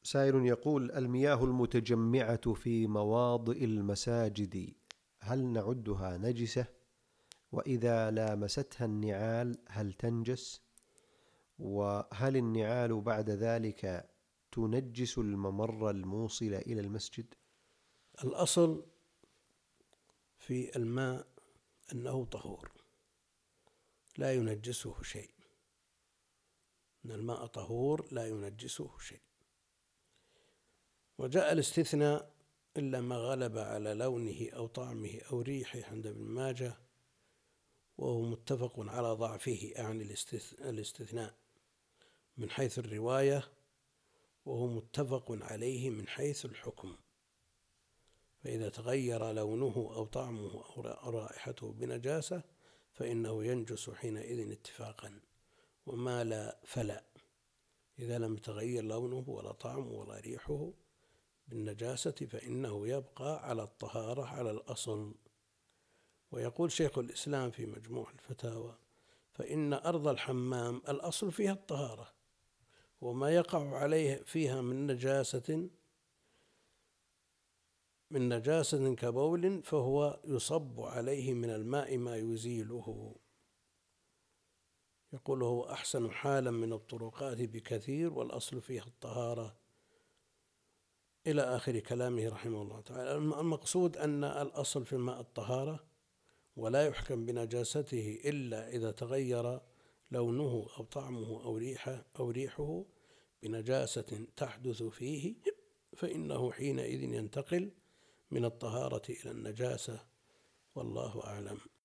سائل يقول: المياه المتجمعة في مواضع المساجد هل نعدها نجسة؟ وإذا لامستها النعال هل تنجس؟ وهل النعال بعد ذلك تنجس الممر الموصل إلى المسجد؟ الأصل في الماء أنه طهور لا ينجسه شيء، أن الماء طهور لا ينجسه شيء. وجاء الاستثناء إلا ما غلب على لونه أو طعمه أو ريحه عند ابن ماجه، وهو متفق على ضعفه، أعني الاستثناء من حيث الرواية، وهو متفق عليه من حيث الحكم. فإذا تغير لونه أو طعمه أو رائحته بنجاسة فإنه ينجس حينئذ اتفاقا، وما لا فلا، إذا لم يتغير لونه ولا طعمه ولا ريحه بالنجاسة فإنه يبقى على الطهارة على الأصل. ويقول شيخ الإسلام في مجموع الفتاوى: فإن أرض الحمام الأصل فيها الطهارة، وما يقع عليه فيها من نجاسة كبول فهو يصب عليه من الماء ما يزيله. يقول: هو أحسن حالا من الطرقات بكثير والأصل فيها الطهارة، إلى آخر كلامه رحمه الله تعالى. المقصود أن الأصل في الماء الطهارة، ولا يحكم بنجاسته إلا إذا تغير لونه أو طعمه أو ريحه بنجاسة تحدث فيه، فإنه حينئذ ينتقل من الطهارة إلى النجاسة، والله أعلم.